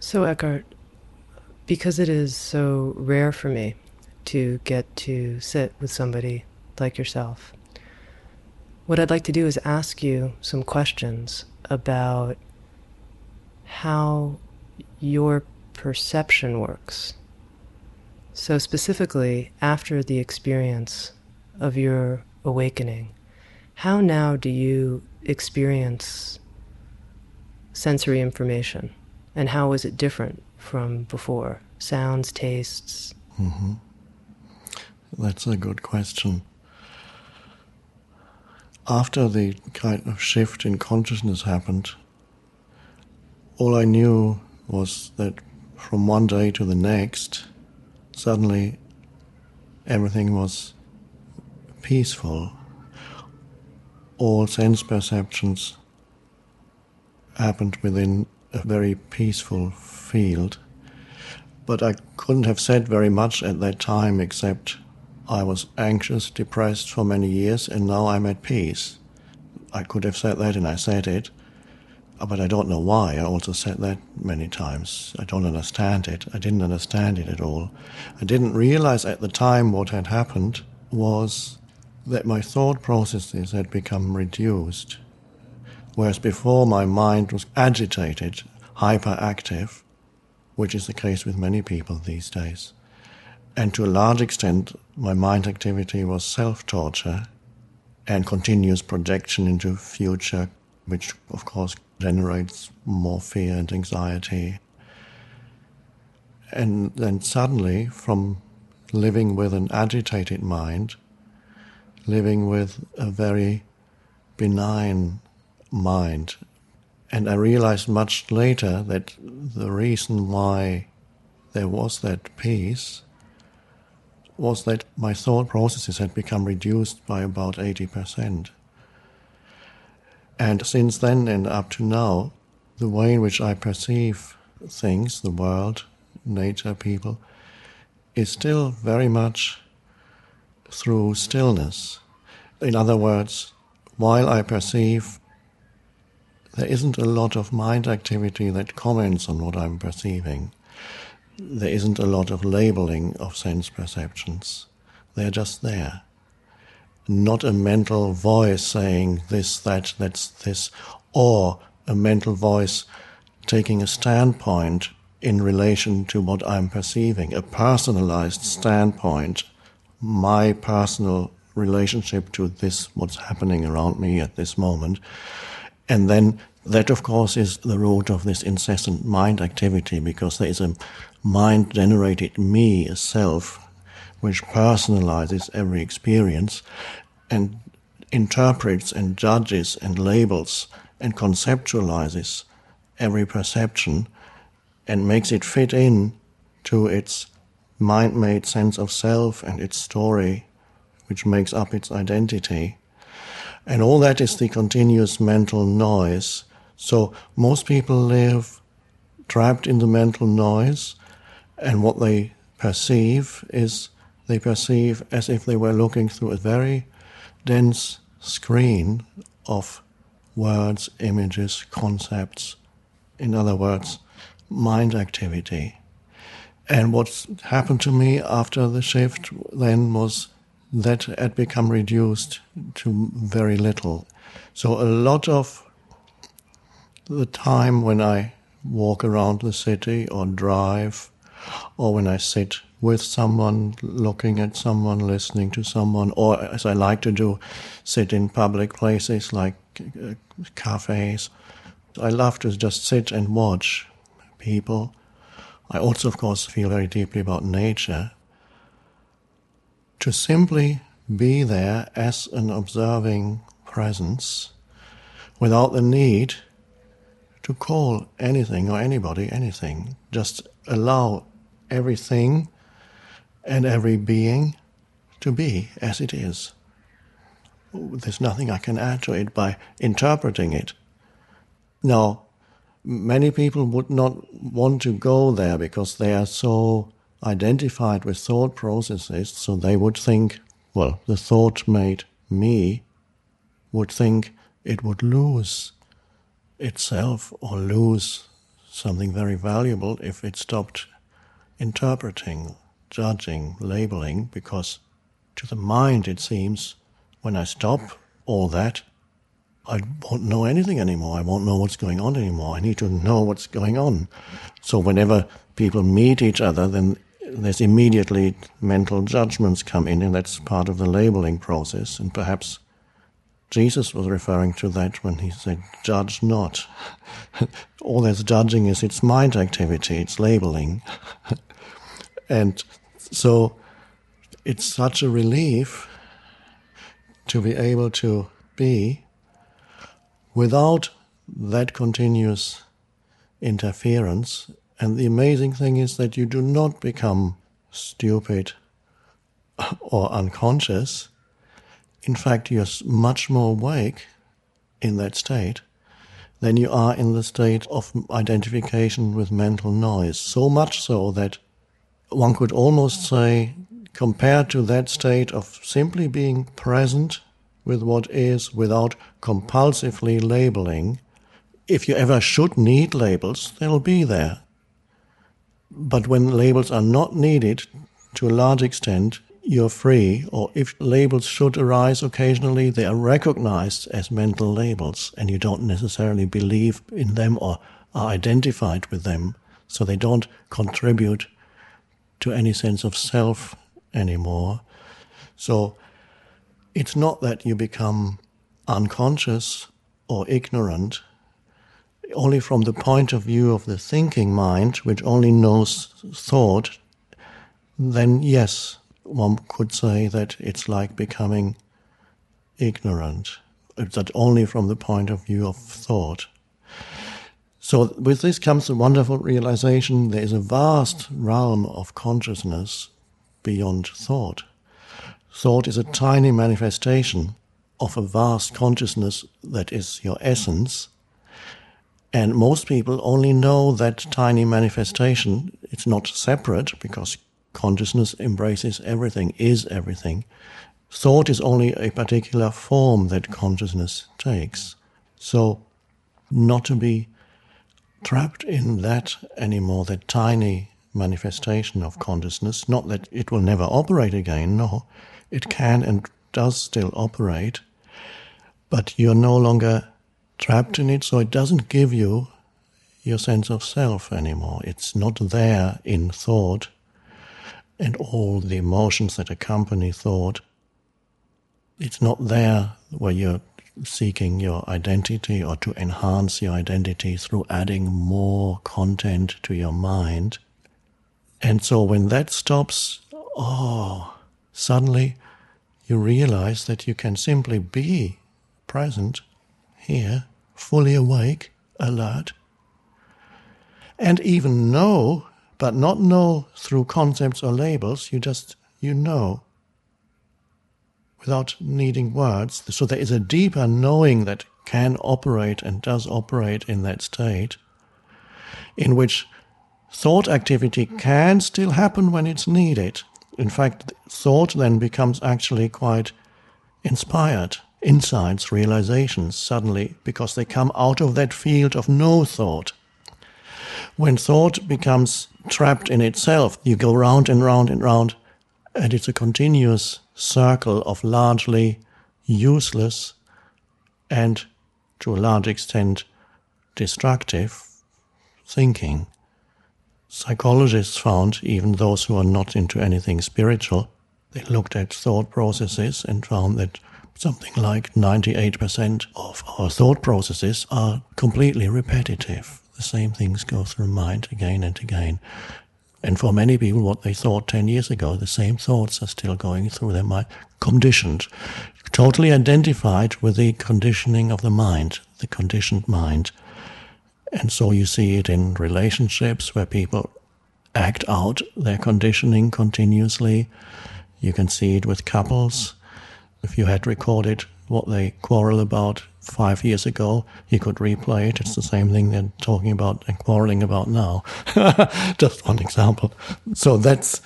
So, Eckhart, because it is so rare for me to get to sit with somebody like yourself, what I'd like to do is ask you some questions about how your perception works. So, specifically, after the experience of your awakening, how now do you experience sensory information? And how is it different from before? Sounds, tastes? Mm-hmm. That's a good question. After the kind of shift in consciousness happened, all I knew was that from one day to the next, suddenly everything was peaceful. All sense perceptions happened within a very peaceful field. But I couldn't have said very much at that time except I was anxious, depressed for many years, and now I'm at peace. I could have said that, and I said it, but I don't know why. I also said that many times. I don't understand it. I didn't understand it at all. I didn't realize at the time what had happened was that my thought processes had become reduced. Whereas before my mind was agitated, hyperactive, which is the case with many people these days. And to a large extent, my mind activity was self-torture and continuous projection into future, which of course generates more fear and anxiety. And then suddenly, from living with an agitated mind, living with a very benign mind. And I realized much later that the reason why there was that peace was that my thought processes had become reduced by about 80%. And since then and up to now, the way in which I perceive things, the world, nature, people, is still very much through stillness. In other words, while I perceive, there isn't a lot of mind activity that comments on what I'm perceiving. There isn't a lot of labeling of sense perceptions. They're just there. Not a mental voice saying this, that, that's this, or a mental voice taking a standpoint in relation to what I'm perceiving, a personalized standpoint, my personal relationship to this, what's happening around me at this moment. And then that, of course, is the root of this incessant mind activity, because there is a mind-generated me, a self, which personalizes every experience and interprets and judges and labels and conceptualizes every perception and makes it fit in to its mind-made sense of self and its story, which makes up its identity. And all that is the continuous mental noise. So most people live trapped in the mental noise, and what they perceive is they perceive as if they were looking through a very dense screen of words, images, concepts. In other words, mind activity. And what happened to me after the shift then was that had become reduced to very little. So a lot of the time when I walk around the city or drive, or when I sit with someone, looking at someone, listening to someone, or as I like to do, sit in public places like cafes. I love to just sit and watch people. I also, of course, feel very deeply about nature. To simply be there as an observing presence without the need to call anything or anybody anything. Just allow everything and every being to be as it is. There's nothing I can add to it by interpreting it. Now, many people would not want to go there because they are so identified with thought processes, so they would think, well, the thought-made me would think it would lose itself or lose something very valuable if it stopped interpreting, judging, labeling, because to the mind it seems, when I stop all that, I won't know anything anymore. I won't know what's going on anymore. I need to know what's going on. So whenever people meet each other, then there's immediately mental judgments come in, and that's part of the labeling process. And perhaps Jesus was referring to that when he said, judge not. All that's judging is its mind activity, it's labeling. And so it's such a relief to be able to be without that continuous interference. And the amazing thing is that you do not become stupid or unconscious. In fact, you're much more awake in that state than you are in the state of identification with mental noise. So much so that one could almost say, compared to that state of simply being present with what is without compulsively labeling, if you ever should need labels, they'll be there. But when labels are not needed, to a large extent, you're free, or if labels should arise occasionally, they are recognized as mental labels, and you don't necessarily believe in them or are identified with them, so they don't contribute to any sense of self anymore. So it's not that you become unconscious or ignorant, only from the point of view of the thinking mind, which only knows thought. Then yes, one could say that it's like becoming ignorant, but only from the point of view of thought. So with this comes the wonderful realization there is a vast realm of consciousness beyond thought. Thought is a tiny manifestation of a vast consciousness that is your essence. And most people only know that tiny manifestation. It's not separate, because consciousness embraces everything, is everything. Thought is only a particular form that consciousness takes. So not to be trapped in that anymore, that tiny manifestation of consciousness, not that it will never operate again, no, it can and does still operate, but you're no longer trapped in it, so it doesn't give you your sense of self anymore. It's not there in thought and all the emotions that accompany thought. It's not there where you're seeking your identity or to enhance your identity through adding more content to your mind. And so when that stops, suddenly you realize that you can simply be present here, fully awake, alert, and even know, but not know through concepts or labels. You know, without needing words. So there is a deeper knowing that can operate and does operate in that state, in which thought activity can still happen when it's needed. In fact, thought then becomes actually quite inspired, insights, realizations suddenly, because they come out of that field of no thought. When thought becomes trapped in itself, you go round and round and round, and it's a continuous circle of largely useless and, to a large extent, destructive thinking. Psychologists found, even those who are not into anything spiritual, they looked at thought processes and found that something like 98% of our thought processes are completely repetitive. The same things go through mind again and again. And for many people, what they thought 10 years ago, the same thoughts are still going through their mind, conditioned, totally identified with the conditioning of the mind, the conditioned mind. And so you see it in relationships where people act out their conditioning continuously. You can see it with couples. If you had recorded what they quarrel about 5 years ago, you could replay it. It's the same thing they're talking about and quarreling about now. Just one example. So that's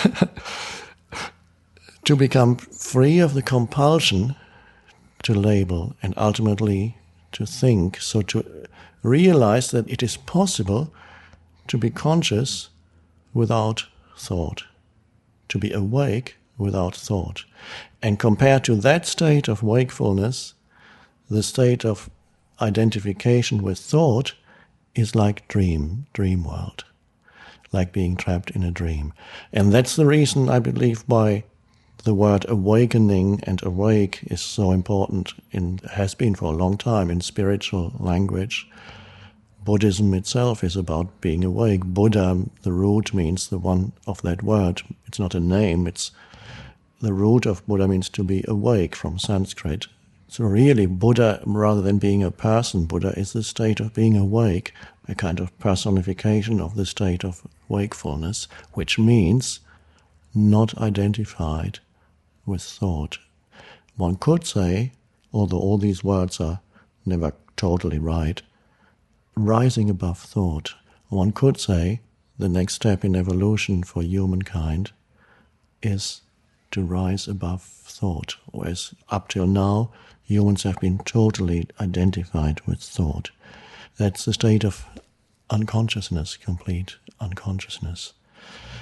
to become free of the compulsion to label and ultimately to think. So to realize that it is possible to be conscious without thought, to be awake without thought. And compared to that state of wakefulness, the state of identification with thought is like dream world, like being trapped in a dream. And that's the reason, I believe, why the word awakening and awake is so important, has been for a long time in spiritual language. Buddhism itself is about being awake. Buddha, the root means the one of that word. It's not a name, it's the root of Buddha means to be awake from Sanskrit. So really, Buddha, rather than being a person, Buddha is the state of being awake, a kind of personification of the state of wakefulness, which means not identified with thought. One could say, although all these words are never totally right, rising above thought. One could say the next step in evolution for humankind is to rise above thought, whereas up till now humans have been totally identified with thought. That's the state of unconsciousness, complete unconsciousness.